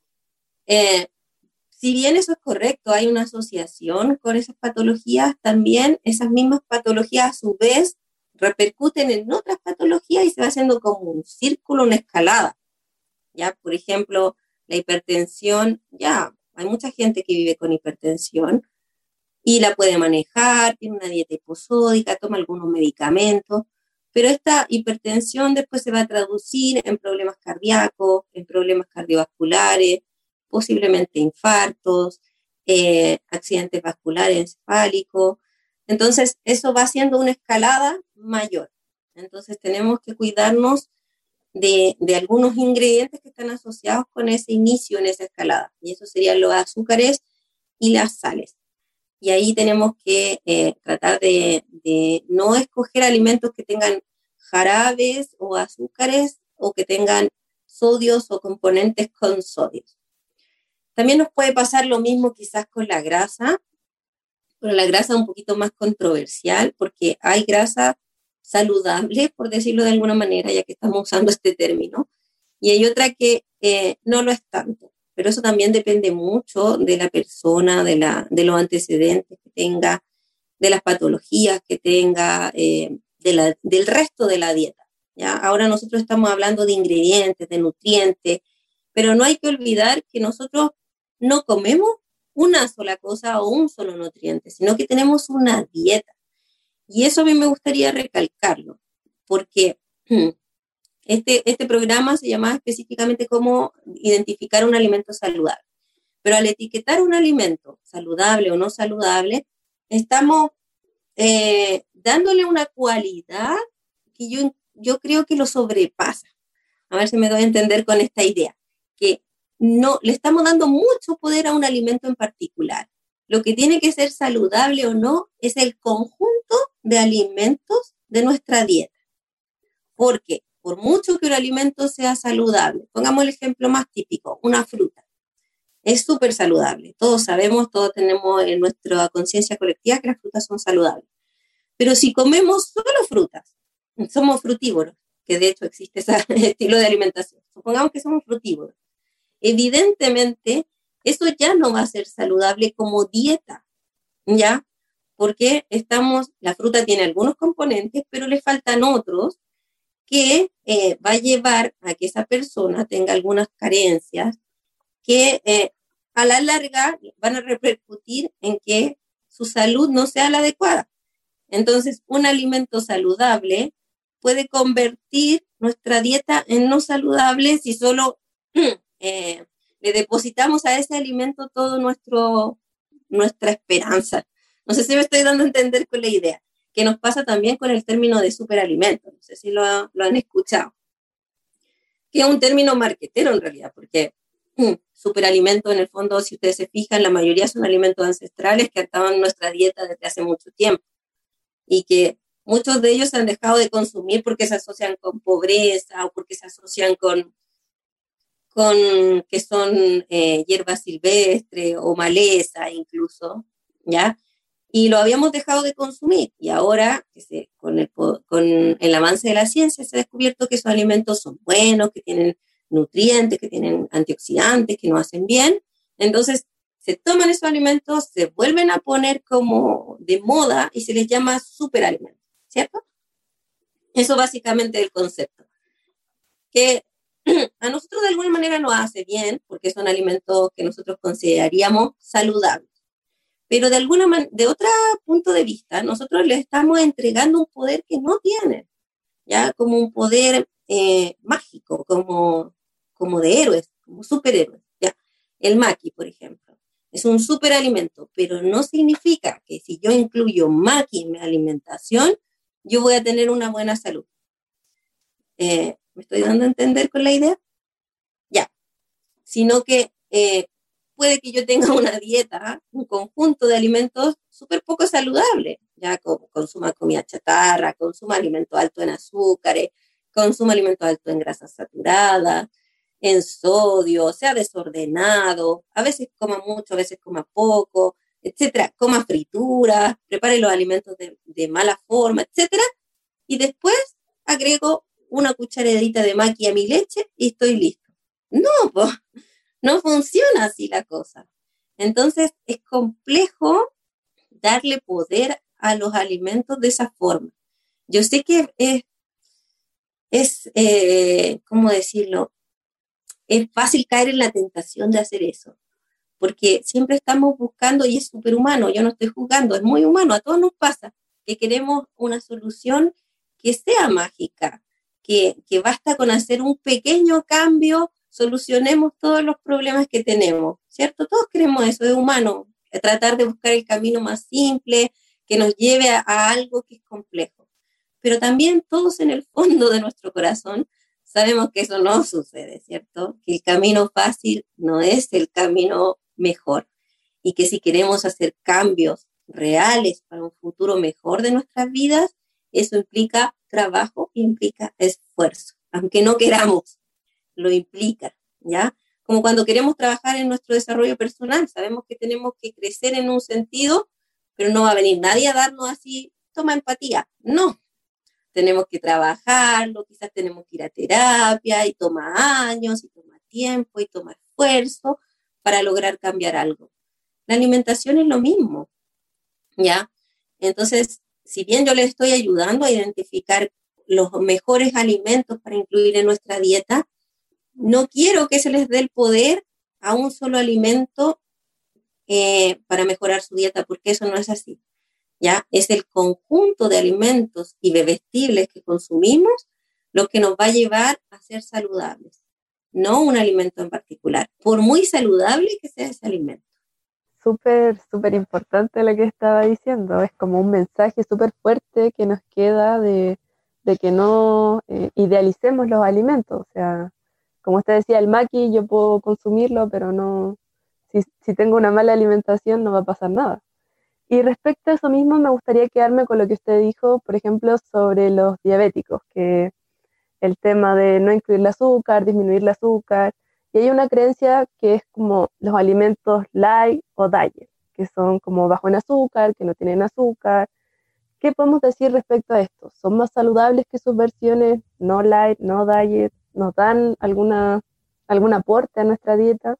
Speaker 4: Si bien eso es correcto, hay una asociación con esas patologías, también esas mismas patologías a su vez repercuten en otras patologías y se va haciendo como un círculo, una escalada. Ya, por ejemplo, la hipertensión, ya hay mucha gente que vive con hipertensión y la puede manejar, tiene una dieta hiposódica, toma algunos medicamentos, pero esta hipertensión después se va a traducir en problemas cardíacos, en problemas cardiovasculares, posiblemente infartos, accidentes vasculares encefálicos. Entonces, eso va siendo una escalada mayor. Entonces, tenemos que cuidarnos de algunos ingredientes que están asociados con ese inicio en esa escalada. Y eso serían los azúcares y las sales. Y ahí tenemos que tratar de no escoger alimentos que tengan jarabes o azúcares o que tengan sodios o componentes con sodios. También nos puede pasar lo mismo quizás con la grasa, pero la grasa es un poquito más controversial porque hay grasa saludable, por decirlo de alguna manera, ya que estamos usando este término, y hay otra que no lo es tanto. Pero eso también depende mucho de la persona, de los antecedentes que tenga, de las patologías que tenga, del resto de la dieta. ¿Ya? Ahora nosotros estamos hablando de ingredientes, de nutrientes, pero no hay que olvidar que nosotros no comemos una sola cosa o un solo nutriente, sino que tenemos una dieta. Y eso a mí me gustaría recalcarlo, porque este programa se llamaba específicamente cómo identificar un alimento saludable. Pero al etiquetar un alimento saludable o no saludable, estamos dándole una cualidad que yo creo que lo sobrepasa. A ver si me doy a entender con esta idea, que no le estamos dando mucho poder a un alimento en particular. Lo que tiene que ser saludable o no es el conjunto de alimentos de nuestra dieta. Porque por mucho que un alimento sea saludable, pongamos el ejemplo más típico, una fruta. Es súper saludable. Todos sabemos, todos tenemos en nuestra conciencia colectiva que las frutas son saludables. Pero si comemos solo frutas, somos frutívoros, que de hecho existe ese estilo de alimentación. Supongamos que somos frutívoros. Evidentemente, eso ya no va a ser saludable como dieta, ¿ya? Porque la fruta tiene algunos componentes, pero le faltan otros que va a llevar a que esa persona tenga algunas carencias que a la larga van a repercutir en que su salud no sea la adecuada. Entonces, un alimento saludable puede convertir nuestra dieta en no saludable si solo le depositamos a ese alimento todo nuestra esperanza. No sé si me estoy dando a entender con la idea, que nos pasa también con el término de superalimento. No sé si lo han escuchado. Que es un término marquetero en realidad, porque superalimento en el fondo, si ustedes se fijan, la mayoría son alimentos ancestrales que estaban en nuestra dieta desde hace mucho tiempo y que muchos de ellos se han dejado de consumir porque se asocian con pobreza o porque se asocian con que son hierbas silvestres o maleza incluso, ¿ya? Y lo habíamos dejado de consumir y ahora con el avance de la ciencia se ha descubierto que esos alimentos son buenos, que tienen nutrientes, que tienen antioxidantes, que nos hacen bien. Entonces se toman esos alimentos, se vuelven a poner como de moda y se les llama superalimentos, ¿cierto? Eso básicamente es el concepto. Que a nosotros de alguna manera nos hace bien porque son alimentos que nosotros consideraríamos saludables. Pero de otro punto de vista, nosotros les estamos entregando un poder que no tienen, ya como un poder mágico, como de héroes, como superhéroes. ¿Ya? El maqui, por ejemplo, es un superalimento, pero no significa que si yo incluyo maqui en mi alimentación, yo voy a tener una buena salud. ¿Me estoy dando a entender con la idea? Ya, sino que puede que yo tenga una dieta, un conjunto de alimentos súper poco saludable, ya consuma comida chatarra, consuma alimentos altos en azúcares, consuma alimentos altos en grasas saturadas, en sodio, sea desordenado, a veces coma mucho, a veces coma poco, etcétera, coma frituras, prepare los alimentos de mala forma, etcétera, y después agrego una cucharadita de maqui a mi leche y estoy listo. No, pues. No funciona así la cosa. Entonces es complejo darle poder a los alimentos de esa forma. Yo sé que ¿cómo decirlo? Es fácil caer en la tentación de hacer eso, porque siempre estamos buscando, y es superhumano, yo no estoy juzgando, es muy humano, a todos nos pasa, que queremos una solución que sea mágica, que basta con hacer un pequeño cambio, solucionemos todos los problemas que tenemos, ¿cierto? Todos queremos eso, es humano, tratar de buscar el camino más simple, que nos lleve a algo que es complejo. Pero también todos en el fondo de nuestro corazón sabemos que eso no sucede, ¿cierto? Que el camino fácil no es el camino mejor y que si queremos hacer cambios reales para un futuro mejor de nuestras vidas, eso implica trabajo, implica esfuerzo, aunque no queramos. Lo implica, ¿ya? Como cuando queremos trabajar en nuestro desarrollo personal, sabemos que tenemos que crecer en un sentido, pero no va a venir nadie a darnos así, toma empatía. No, tenemos que trabajarlo, quizás tenemos que ir a terapia y toma años, y toma tiempo, y toma esfuerzo para lograr cambiar algo. La alimentación es lo mismo, ¿ya? Entonces, si bien yo les estoy ayudando a identificar los mejores alimentos para incluir en nuestra dieta, no quiero que se les dé el poder a un solo alimento para mejorar su dieta, porque eso no es así, ¿ya? Es el conjunto de alimentos y bebestibles que consumimos lo que nos va a llevar a ser saludables, no un alimento en particular, por muy saludable que sea ese alimento.
Speaker 3: Súper, súper importante lo que estaba diciendo. Es como un mensaje súper fuerte que nos queda de que no idealicemos los alimentos. O sea, como usted decía, el maqui yo puedo consumirlo, pero no, si tengo una mala alimentación no va a pasar nada. Y respecto a eso mismo, me gustaría quedarme con lo que usted dijo, por ejemplo, sobre los diabéticos, que el tema de no incluir el azúcar, disminuir el azúcar. Y hay una creencia que es como los alimentos light o diet, que son como bajo en azúcar, que no tienen azúcar. ¿Qué podemos decir respecto a esto? ¿Son más saludables que sus versiones no light, no diet? ¿Nos dan algún aporte a nuestra dieta?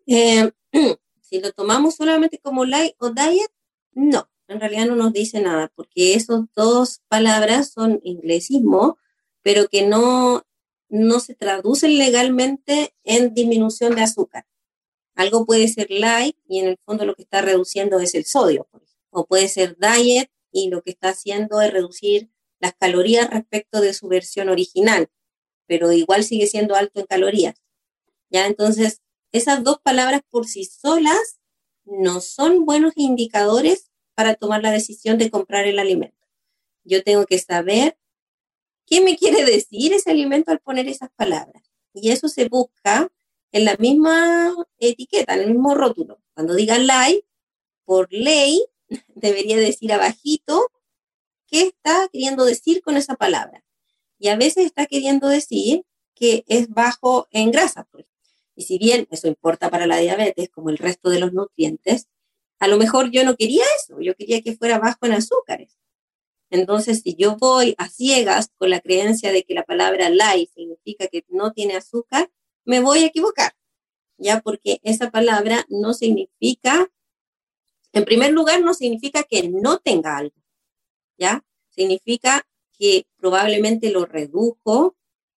Speaker 4: Si lo tomamos solamente como light o diet, no, en realidad no nos dice nada, porque esas dos palabras son inglesismo, pero que no se traducen legalmente en disminución de azúcar. Algo puede ser light y en el fondo lo que está reduciendo es el sodio, o puede ser diet y lo que está haciendo es reducir las calorías respecto de su versión original, pero igual sigue siendo alto en calorías. ¿Ya? Entonces, esas dos palabras por sí solas no son buenos indicadores para tomar la decisión de comprar el alimento. Yo tengo que saber qué me quiere decir ese alimento al poner esas palabras. Y eso se busca en la misma etiqueta, en el mismo rótulo. Cuando diga light, por ley, debería decir abajito qué está queriendo decir con esa palabra. Y a veces está queriendo decir que es bajo en grasa. Y si bien eso importa para la diabetes, como el resto de los nutrientes, a lo mejor yo no quería eso, yo quería que fuera bajo en azúcares. Entonces, si yo voy a ciegas con la creencia de que la palabra light significa que no tiene azúcar, me voy a equivocar, ¿ya? Porque esa palabra no significa, en primer lugar, no significa que no tenga algo, ¿ya? Significa que probablemente lo redujo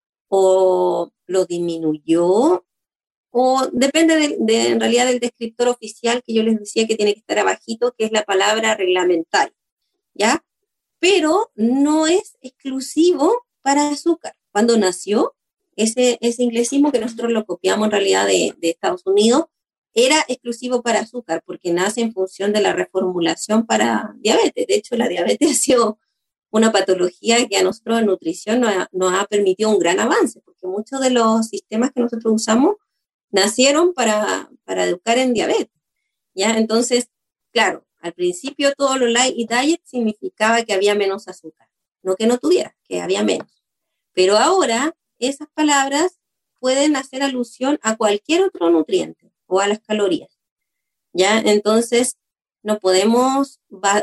Speaker 4: o lo disminuyó, o depende en realidad del descriptor oficial que yo les decía que tiene que estar abajito, que es la palabra reglamentaria, ¿ya? Pero no es exclusivo para azúcar. Cuando nació, ese inglesismo que nosotros lo copiamos en realidad de Estados Unidos, era exclusivo para azúcar, porque nace en función de la reformulación para diabetes. De hecho, la diabetes ha sido una patología que a nosotros en nutrición nos ha permitido un gran avance, porque muchos de los sistemas que nosotros usamos nacieron para educar en diabetes, ¿ya? Entonces, claro, al principio todo lo light y diet significaba que había menos azúcar, no que no tuviera, que había menos. Pero ahora esas palabras pueden hacer alusión a cualquier otro nutriente o a las calorías, ¿ya? Entonces, no podemos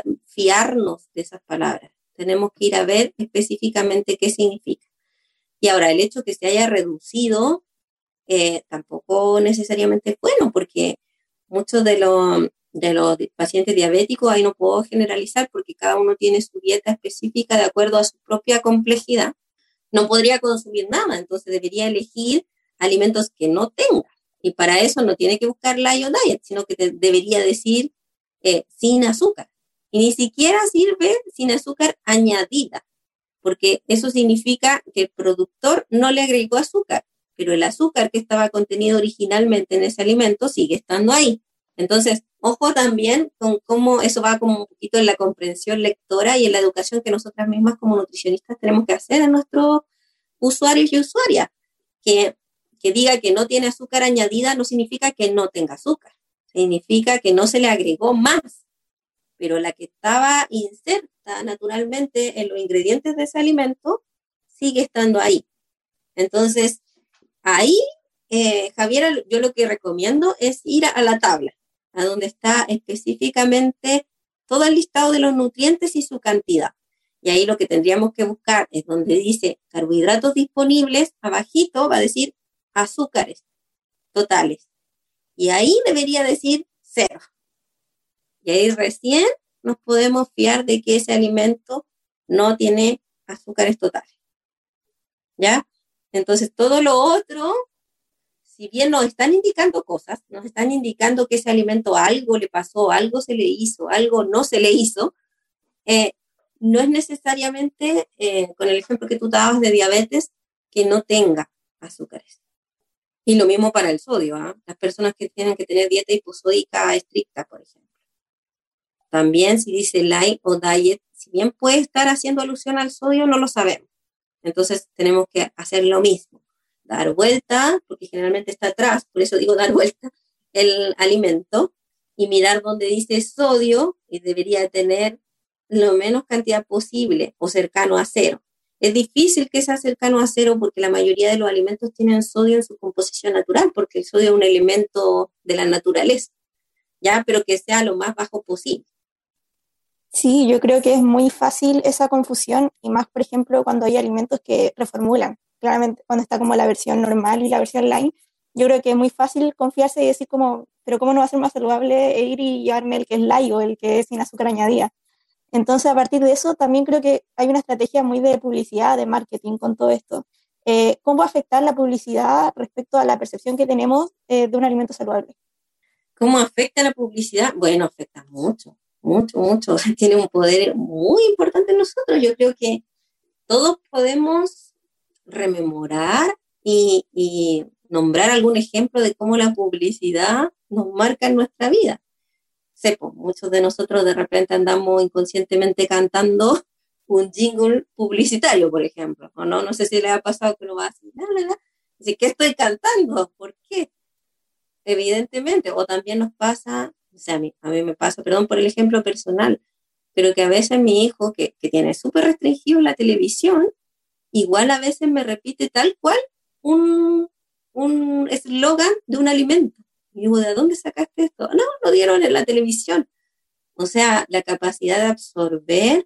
Speaker 4: fiarnos de esas palabras. Tenemos que ir a ver específicamente qué significa. Y ahora, el hecho que se haya reducido tampoco necesariamente es bueno, porque muchos de los pacientes diabéticos, ahí no puedo generalizar porque cada uno tiene su dieta específica de acuerdo a su propia complejidad, no podría consumir nada, entonces debería elegir alimentos que no tenga. Y para eso no tiene que buscar light o diet, sino que debería decir sin azúcar. Y ni siquiera sirve sin azúcar añadida, porque eso significa que el productor no le agregó azúcar, pero el azúcar que estaba contenido originalmente en ese alimento sigue estando ahí. Entonces, ojo también con cómo eso va como un poquito en la comprensión lectora y en la educación que nosotras mismas como nutricionistas tenemos que hacer a nuestros usuarios y usuarias. Que diga que no tiene azúcar añadida no significa que no tenga azúcar, significa que no se le agregó más, pero la que estaba inserta naturalmente en los ingredientes de ese alimento sigue estando ahí. Entonces, ahí, Javiera, yo lo que recomiendo es ir a la tabla, a donde está específicamente todo el listado de los nutrientes y su cantidad. Y ahí lo que tendríamos que buscar es donde dice carbohidratos disponibles, abajito va a decir azúcares totales. Y ahí debería decir 0. Y ahí recién nos podemos fiar de que ese alimento no tiene azúcares totales. ¿Ya? Entonces todo lo otro, si bien nos están indicando cosas, nos están indicando que ese alimento algo le pasó, algo se le hizo, algo no se le hizo, no es necesariamente, con el ejemplo que tú dabas de diabetes, que no tenga azúcares. Y lo mismo para el sodio, ¿eh? Las personas que tienen que tener dieta hiposódica estricta, por ejemplo. También si dice light o diet, si bien puede estar haciendo alusión al sodio, no lo sabemos. Entonces tenemos que hacer lo mismo. Dar vuelta, porque generalmente está atrás, por eso digo dar vuelta, el alimento, y mirar donde dice sodio, y debería tener lo menos cantidad posible, o cercano a 0. Es difícil que sea cercano a 0 porque la mayoría de los alimentos tienen sodio en su composición natural, porque el sodio es un elemento de la naturaleza, ¿ya? Pero que sea lo más bajo posible.
Speaker 2: Sí, yo creo que es muy fácil esa confusión, y más, por ejemplo, cuando hay alimentos que reformulan. Claramente, cuando está como la versión normal y la versión light, yo creo que es muy fácil confiarse y decir como, pero ¿cómo no va a ser más saludable ir y llevarme el que es light o el que es sin azúcar añadida? Entonces, a partir de eso, también creo que hay una estrategia muy de publicidad, de marketing con todo esto. ¿Cómo va a afectar la publicidad respecto a la percepción que tenemos de un alimento saludable?
Speaker 4: ¿Cómo afecta la publicidad? Bueno, afecta mucho, mucho, mucho. Tiene un poder muy importante en nosotros. Yo creo que todos podemos rememorar y nombrar algún ejemplo de cómo la publicidad nos marca en nuestra vida. Pues, muchos de nosotros de repente andamos inconscientemente cantando un jingle publicitario, por ejemplo, o no sé si le ha pasado que uno va así, así que estoy cantando, ¿por qué? Evidentemente, o también nos pasa, o sea, a mí me pasa, perdón por el ejemplo personal, pero que a veces mi hijo, que tiene súper restringido la televisión, igual a veces me repite tal cual un eslogan de un alimento. Y digo, ¿de dónde sacaste esto? No, lo dieron en la televisión. O sea, la capacidad de absorber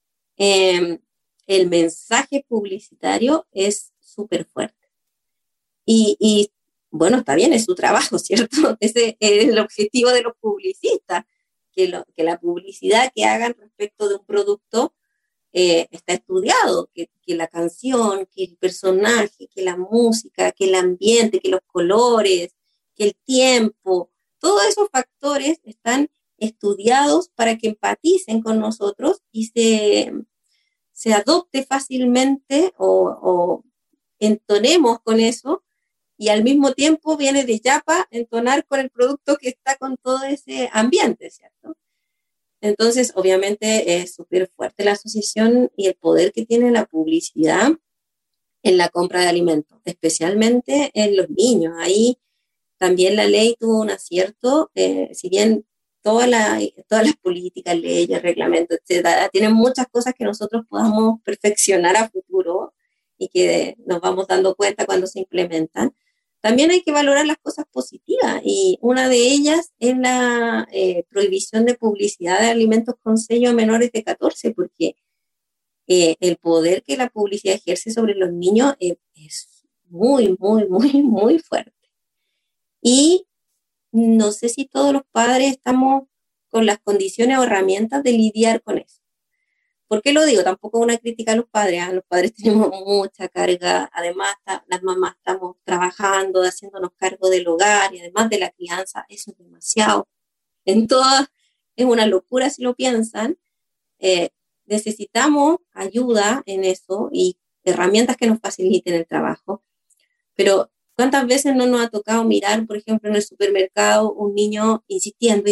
Speaker 4: el mensaje publicitario es súper fuerte. Y bueno, está bien, es su trabajo, ¿cierto? Ese es el objetivo de los publicistas, que la publicidad que hagan respecto de un producto está estudiado, que la canción, que el personaje, que la música, que el ambiente, que los colores, que el tiempo, todos esos factores están estudiados para que empaticen con nosotros y se adopte fácilmente o entonemos con eso, y al mismo tiempo viene de yapa entonar con el producto que está con todo ese ambiente, ¿cierto? Entonces, obviamente, es súper fuerte la asociación y el poder que tiene la publicidad en la compra de alimentos, especialmente en los niños. Ahí también la ley tuvo un acierto, si bien todas las políticas, leyes, reglamentos, etcétera, tienen muchas cosas que nosotros podamos perfeccionar a futuro y que nos vamos dando cuenta cuando se implementan. También hay que valorar las cosas positivas, y una de ellas es la prohibición de publicidad de alimentos con sello a menores de 14, porque el poder que la publicidad ejerce sobre los niños es muy, muy, muy, muy fuerte. Y no sé si todos los padres estamos con las condiciones o herramientas de lidiar con eso. ¿Por qué lo digo? Tampoco es una crítica a los padres. Los padres tenemos mucha carga. Además, las mamás estamos trabajando, haciéndonos cargo del hogar y además de la crianza. Eso es demasiado. En todas, es una locura si lo piensan. Necesitamos ayuda en eso y herramientas que nos faciliten el trabajo. Pero ¿cuántas veces no nos ha tocado mirar, por ejemplo, en el supermercado, un niño insistiendo,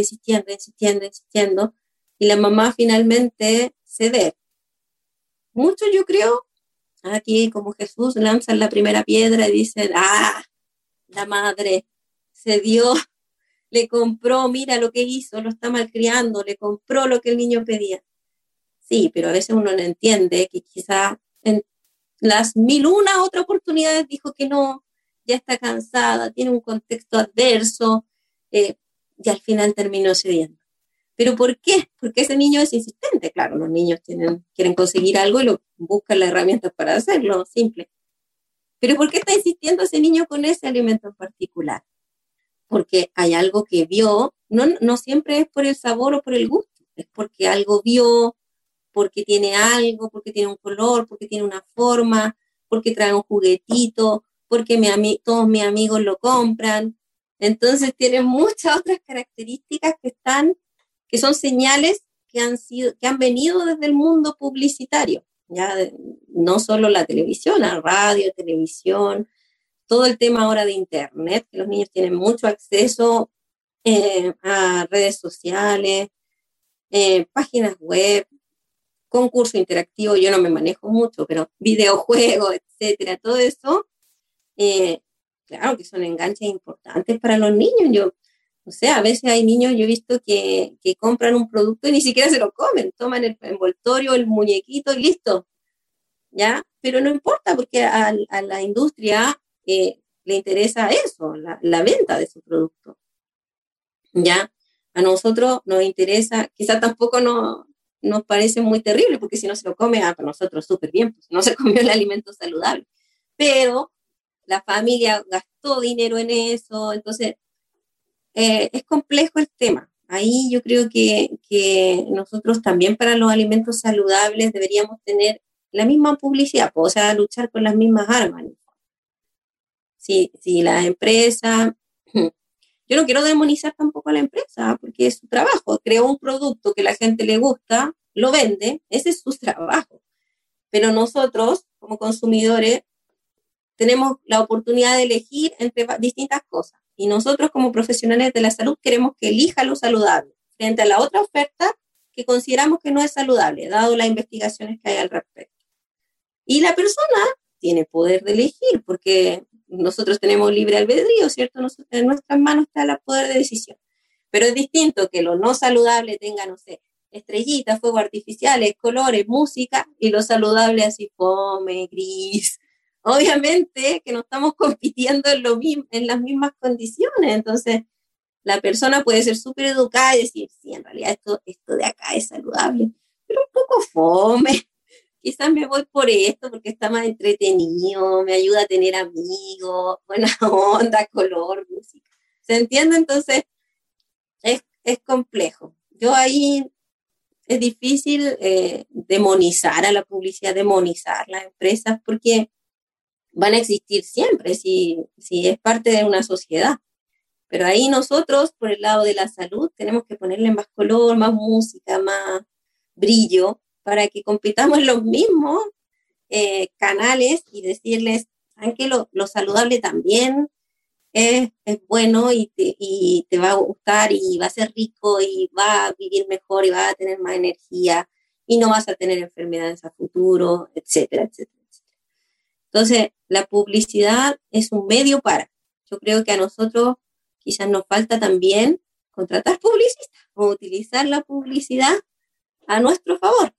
Speaker 4: y la mamá finalmente ceder? Muchos, yo creo, aquí como Jesús, lanzan la primera piedra y dicen, la madre cedió, le compró, mira lo que hizo, lo está malcriando, le compró lo que el niño pedía. Sí, pero a veces uno no entiende que quizá en las 1001 otras oportunidades dijo que no, ya está cansada, tiene un contexto adverso, y al final terminó cediendo. ¿Pero por qué? Porque ese niño es insistente. Claro, los niños quieren conseguir algo y buscan las herramientas para hacerlo, simple. Pero ¿por qué está insistiendo ese niño con ese alimento en particular? Porque hay algo que vio, no siempre es por el sabor o por el gusto, es porque algo vio, porque tiene algo, porque tiene un color, porque tiene una forma, porque trae un juguetito, porque todos mis amigos lo compran. Entonces tiene muchas otras características que son señales que han venido desde el mundo publicitario, ya no solo la televisión, la radio, televisión, todo el tema ahora de internet, que los niños tienen mucho acceso a redes sociales, páginas web, concurso interactivo, yo no me manejo mucho, pero videojuegos, etcétera, todo eso, claro que son enganches importantes para los niños. O sea, a veces hay niños, yo he visto que compran un producto y ni siquiera se lo comen, toman el envoltorio, el muñequito y listo, ¿ya? Pero no importa porque a la industria le interesa eso, la venta de su producto, ¿ya? A nosotros nos interesa, quizás tampoco nos parece muy terrible, porque si no se lo come, para nosotros súper bien, pues no se comió el alimento saludable, pero la familia gastó dinero en eso, entonces es complejo el tema. Ahí yo creo que nosotros también para los alimentos saludables deberíamos tener la misma publicidad, o sea, luchar con las mismas armas. Si la empresa, yo no quiero demonizar tampoco a la empresa, porque es su trabajo, creó un producto que a la gente le gusta, lo vende, ese es su trabajo. Pero nosotros, como consumidores, tenemos la oportunidad de elegir entre distintas cosas. Y nosotros, como profesionales de la salud, queremos que elija lo saludable frente a la otra oferta que consideramos que no es saludable, dado las investigaciones que hay al respecto. Y la persona tiene poder de elegir, porque nosotros tenemos libre albedrío, ¿cierto? En nuestras manos está el poder de decisión. Pero es distinto que lo no saludable tenga, no sé, estrellitas, fuegos artificiales, colores, música, y lo saludable así fome, gris. Obviamente que no estamos compitiendo en las mismas condiciones, entonces la persona puede ser súper educada y decir, sí, en realidad esto de acá es saludable, pero un poco fome. Quizás me voy por esto porque está más entretenido, me ayuda a tener amigos, buena onda, color, música. ¿Se entiende? Entonces es complejo. Yo ahí es difícil demonizar a la publicidad, demonizar las empresas, porque van a existir siempre si es parte de una sociedad. Pero ahí nosotros, por el lado de la salud, tenemos que ponerle más color, más música, más brillo, para que compitamos en los mismos canales y decirles, ¿saben qué? Lo saludable también es bueno y te va a gustar y va a ser rico y va a vivir mejor y va a tener más energía y no vas a tener enfermedades a futuro, etcétera, etcétera, etcétera. Entonces, la publicidad es un medio para. Yo creo que a nosotros quizás nos falta también contratar publicistas o utilizar la publicidad a nuestro favor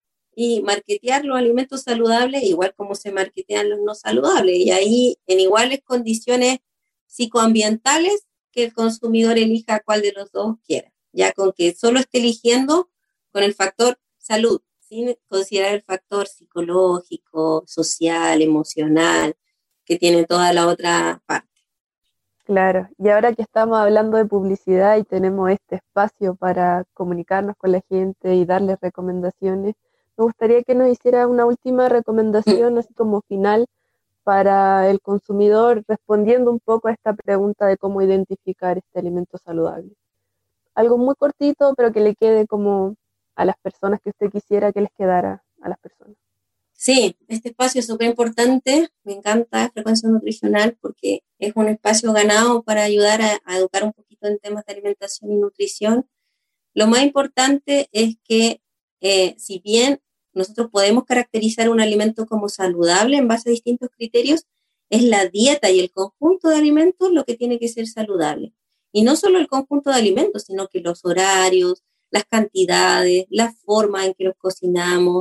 Speaker 4: y marketear los alimentos saludables igual como se marketean los no saludables, y ahí en iguales condiciones psicoambientales que el consumidor elija cuál de los dos quiera, ya con que solo esté eligiendo con el factor salud, sin considerar el factor psicológico, social, emocional, que tiene toda la otra parte.
Speaker 3: Claro, y ahora que estamos hablando de publicidad y tenemos este espacio para comunicarnos con la gente y darles recomendaciones, me gustaría que nos hiciera una última recomendación, así como final, para el consumidor, respondiendo un poco a esta pregunta de cómo identificar este alimento saludable. Algo muy cortito, pero que le quede como a las personas que usted quisiera que les quedara a las personas.
Speaker 4: Sí, este espacio es súper importante, me encanta Frecuencia Nutricional porque es un espacio ganado para ayudar a educar un poquito en temas de alimentación y nutrición. Lo más importante es que si bien nosotros podemos caracterizar un alimento como saludable en base a distintos criterios, es la dieta y el conjunto de alimentos lo que tiene que ser saludable. Y no solo el conjunto de alimentos, sino que los horarios, las cantidades, la forma en que los cocinamos,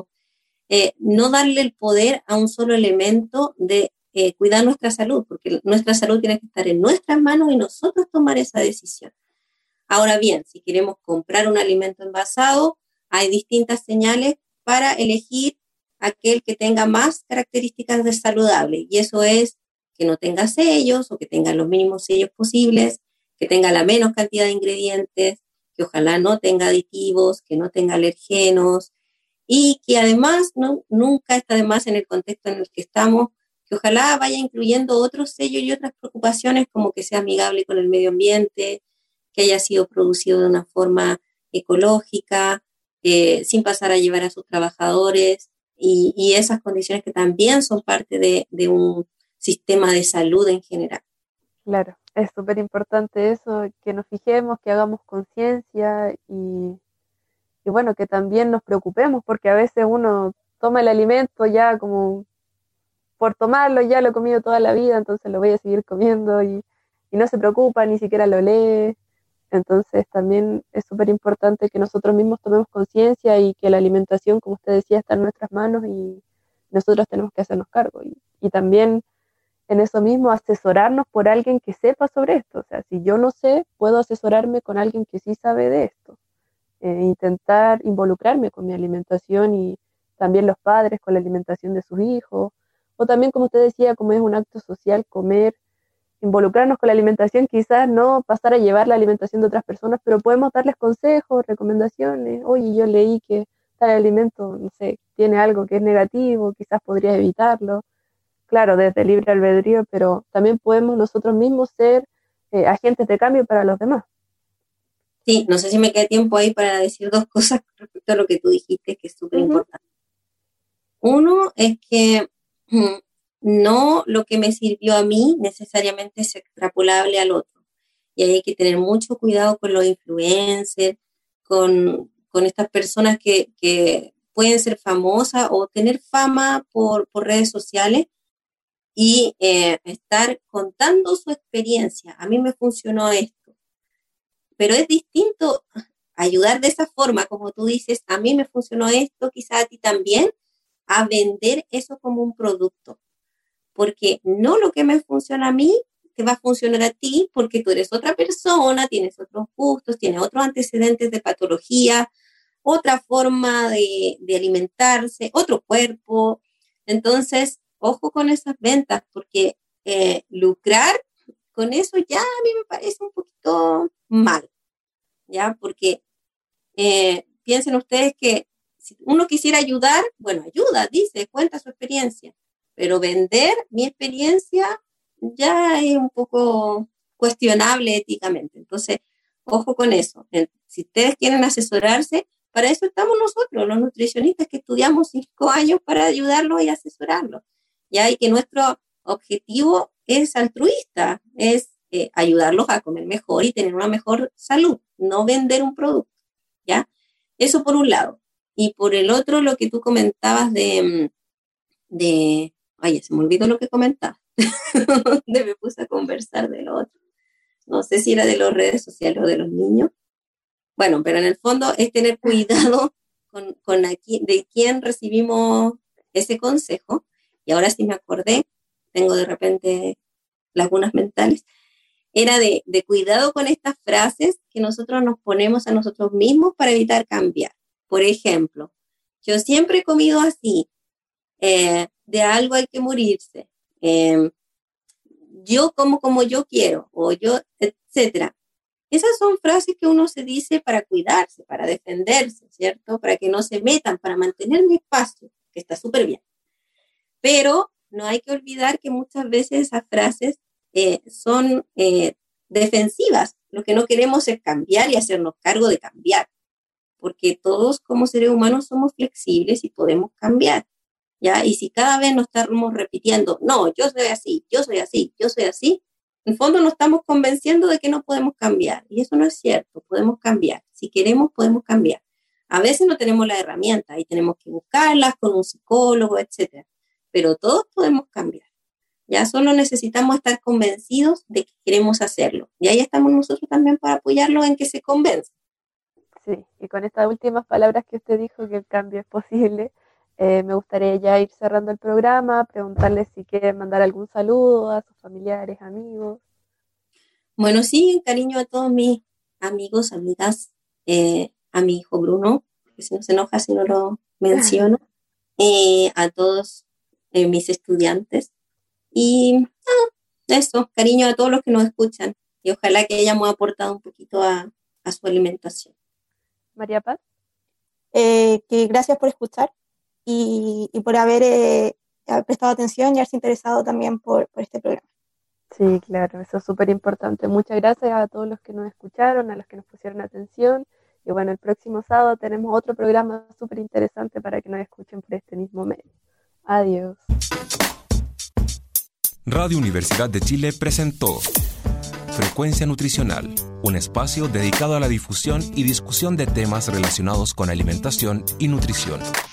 Speaker 4: no darle el poder a un solo elemento de cuidar nuestra salud, porque nuestra salud tiene que estar en nuestras manos y nosotros tomar esa decisión. Ahora bien, si queremos comprar un alimento envasado, hay distintas señales para elegir aquel que tenga más características de saludable, y eso es que no tenga sellos o que tenga los mínimos sellos posibles, que tenga la menos cantidad de ingredientes, que ojalá no tenga aditivos, que no tenga alergenos, y que además nunca está de más en el contexto en el que estamos, que ojalá vaya incluyendo otros sellos y otras preocupaciones, como que sea amigable con el medio ambiente, que haya sido producido de una forma ecológica, sin pasar a llevar a sus trabajadores, y esas condiciones que también son parte de un sistema de salud en general.
Speaker 3: Claro, es súper importante eso, que nos fijemos, que hagamos conciencia y bueno, que también nos preocupemos, porque a veces uno toma el alimento ya como por tomarlo, ya lo he comido toda la vida, entonces lo voy a seguir comiendo y no se preocupa, ni siquiera lo lee. Entonces también es súper importante que nosotros mismos tomemos conciencia y que la alimentación, como usted decía, está en nuestras manos y nosotros tenemos que hacernos cargo. Y también en eso mismo asesorarnos por alguien que sepa sobre esto. O sea, si yo no sé, puedo asesorarme con alguien que sí sabe de esto. Intentar involucrarme con mi alimentación y también los padres con la alimentación de sus hijos. O también, como usted decía, como es un acto social, comer, involucrarnos con la alimentación, quizás no pasar a llevar la alimentación de otras personas, pero podemos darles consejos, recomendaciones. Oye, yo leí que tal alimento, no sé, tiene algo que es negativo, quizás podrías evitarlo. Claro, desde libre albedrío, pero también podemos nosotros mismos ser agentes de cambio para los demás.
Speaker 4: Sí, no sé si me queda tiempo ahí para decir dos cosas respecto a lo que tú dijiste, que es súper importante. Uno es que no lo que me sirvió a mí necesariamente es extrapolable al otro. Y ahí hay que tener mucho cuidado con los influencers, con estas personas que pueden ser famosas o tener fama por redes sociales y estar contando su experiencia. A mí me funcionó esto, pero es distinto ayudar de esa forma, como tú dices, a mí me funcionó esto, quizá a ti también, a vender eso como un producto, porque no lo que me funciona a mí te va a funcionar a ti, porque tú eres otra persona, tienes otros gustos, tienes otros antecedentes de patología, otra forma de alimentarse, otro cuerpo. Entonces, ojo con esas ventas, porque lucrar con eso ya a mí me parece un poquito mal, ¿ya? Porque piensen ustedes que si uno quisiera ayudar, bueno, ayuda, dice, cuenta su experiencia, pero vender mi experiencia ya es un poco cuestionable éticamente. Entonces, ojo con eso. Si ustedes quieren asesorarse, para eso estamos nosotros, los nutricionistas que estudiamos 5 años para ayudarlos y asesorarlos. Ya, y que nuestro objetivo es altruista, es ayudarlos a comer mejor y tener una mejor salud, no vender un producto. ¿Ya? Eso por un lado. Y por el otro, lo que tú comentabas ay, se me olvidó lo que comentabas. Donde me puse a conversar de lo otro. No sé si era de las redes sociales o de los niños. Bueno, pero en el fondo es tener cuidado de quién recibimos ese consejo. Y ahora sí me acordé, tengo de repente lagunas mentales, era de cuidado con estas frases que nosotros nos ponemos a nosotros mismos para evitar cambiar. Por ejemplo, yo siempre he comido así, de algo hay que morirse, yo como yo quiero, o yo, etcétera. Esas son frases que uno se dice para cuidarse, para defenderse, ¿cierto? Para que no se metan, para mantener mi espacio, que está súper bien. Pero no hay que olvidar que muchas veces esas frases son defensivas. Lo que no queremos es cambiar y hacernos cargo de cambiar, porque todos como seres humanos somos flexibles y podemos cambiar, ¿ya? Y si cada vez nos estamos repitiendo, no, yo soy así, yo soy así, yo soy así, en el fondo nos estamos convenciendo de que no podemos cambiar, y eso no es cierto, podemos cambiar. Si queremos, podemos cambiar. A veces no tenemos la herramienta y tenemos que buscarlas con un psicólogo, etcétera, pero todos podemos cambiar. Ya solo necesitamos estar convencidos de que queremos hacerlo. Y ahí estamos nosotros también para apoyarlos en que se convenzan.
Speaker 3: Sí, y con estas últimas palabras que usted dijo, que el cambio es posible, me gustaría ya ir cerrando el programa, preguntarle si quiere mandar algún saludo a sus familiares, amigos.
Speaker 4: Bueno, sí, cariño a todos mis amigos, amigas, a mi hijo Bruno, que si no se enoja si no lo menciono, a todos mis estudiantes y eso, cariño a todos los que nos escuchan y ojalá que hayamos aportado un poquito a su alimentación.
Speaker 3: María Paz.
Speaker 2: Que gracias por escuchar y por haber prestado atención y haberse interesado también por este programa.
Speaker 3: Sí, claro, eso es súper importante. Muchas gracias a todos los que nos escucharon, a los que nos pusieron atención. Y bueno, el próximo sábado tenemos otro programa súper interesante para que nos escuchen por este mismo medio. Adiós.
Speaker 1: Radio Universidad de Chile presentó Frecuencia Nutricional, un espacio dedicado a la difusión y discusión de temas relacionados con alimentación y nutrición.